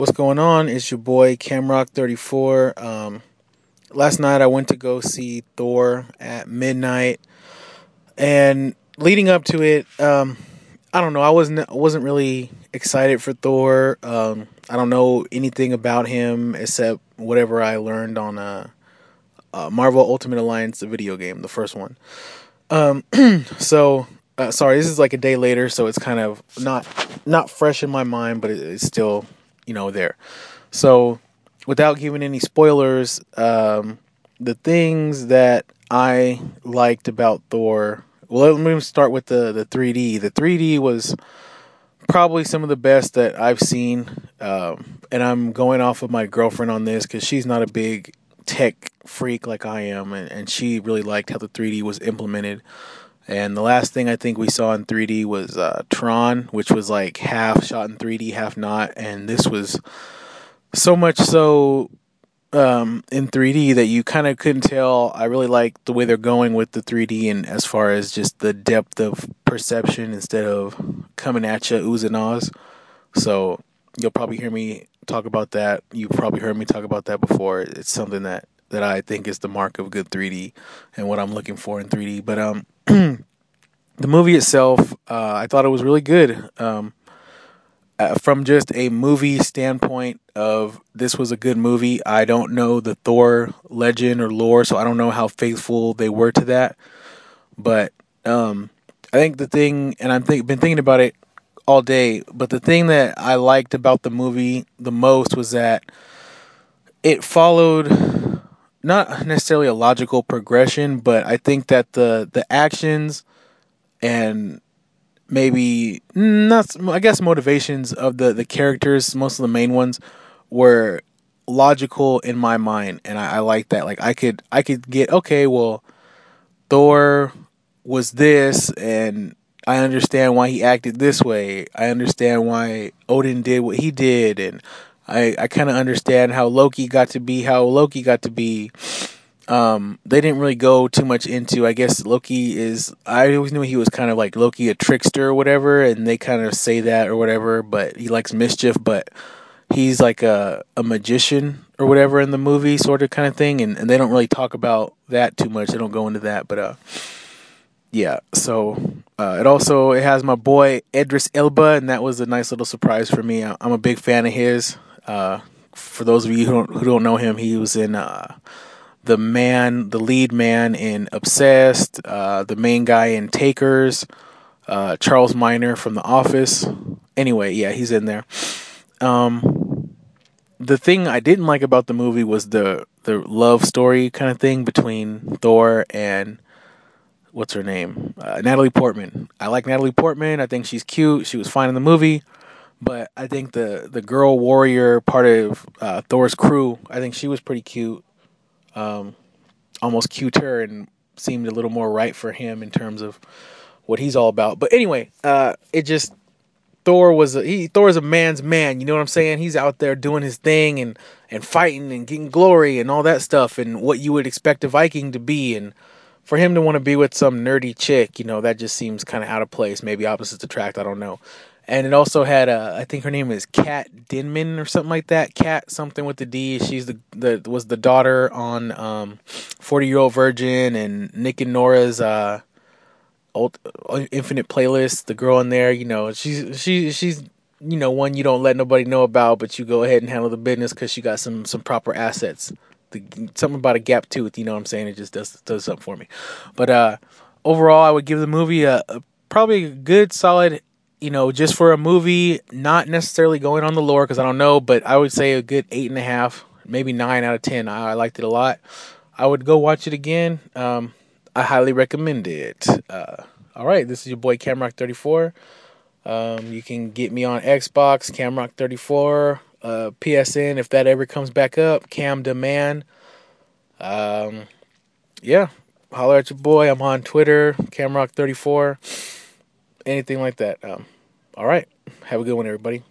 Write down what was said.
What's going on? It's your boy Camrock34. Last night I went to go see Thor at midnight, and leading up to it, I don't know. I wasn't really excited for Thor. I don't know anything about him except whatever I learned on Marvel Ultimate Alliance, the video game, the first one. Um, sorry, this is like a day later, so it's kind of not fresh in my mind, but it's still there. So, without giving any spoilers, the things that I liked about Thor. Well, let me start with the 3D. The 3D was probably some of the best that I've seen, and I'm going off of my girlfriend on this because she's not a big tech freak like I am, and she really liked how the 3D was implemented. And the last thing I think we saw in 3D was Tron, which was like half shot in 3D, half not, and this was so much so in 3D that you kind of couldn't tell. I really like the way they're going with the 3D, and as far as just the depth of perception instead of coming at you oohs and ahs. So you'll probably hear me talk about that. You've probably heard me talk about that before. It's something that I think is the mark of good 3D and what I'm looking for in 3D. But the movie itself, I thought it was really good. From just a movie standpoint of this was a good movie. I don't know the Thor legend or lore, so I don't know how faithful they were to that. But I think the thing, and been thinking about it all day, but the thing that I liked about the movie the most was that it followed not necessarily a logical progression, but I think that the actions and maybe not, I guess, motivations of the characters, most of the main ones, were logical in my mind, and I like that. Like I could get, okay, well, Thor was this, and I understand why he acted this way. I understand why Odin did what he did, and I kind of understand how Loki got to be how Loki got to be. They didn't really go too much into, I guess Loki is, I always knew he was kind of like Loki, a trickster or whatever, and they kind of say that or whatever, but he likes mischief, but he's like a magician or whatever in the movie, sort of kind of thing, and they don't really talk about that too much. They don't go into that, but yeah, so it has my boy Idris Elba, and that was a nice little surprise for me. I'm a big fan of his. For those of you who don't know him, he was in the lead man in Obsessed, the main guy in Takers, Charles Minor from The Office. Anyway, yeah, he's in there. The thing I didn't like about the movie was the love story kind of thing between Thor and what's her name, Natalie Portman. I like Natalie Portman. I think she's cute. She was fine in the movie. But I think the girl warrior part of Thor's crew, I think she was pretty cute. Almost cuter and seemed a little more right for him in terms of what he's all about. But anyway, it just Thor is a man's man. You know what I'm saying? He's out there doing his thing and fighting and getting glory and all that stuff and what you would expect a Viking to be. And for him to want to be with some nerdy chick, that just seems kind of out of place. Maybe opposites attract. I don't know. And it also had I think her name is Kat Denman or something like that. Kat something with the D. She's was the daughter on 40-Year-Old Virgin and Nick and Nora's Infinite Playlist. The girl in there, she's one you don't let nobody know about, but you go ahead and handle the business because she got some proper assets. Something about a gap tooth, you know what I'm saying? It just does something for me. But overall, I would give the movie probably a good solid. Just for a movie, not necessarily going on the lore because I don't know, but I would say a good 8.5, maybe 9 out of 10. I liked it a lot. I would go watch it again. I highly recommend it. All right, this is your boy Camrock34. You can get me on Xbox, Camrock34, PSN if that ever comes back up, Cam Demand. Yeah, holler at your boy. I'm on Twitter, Camrock34. Anything like that. All right. Have a good one, everybody.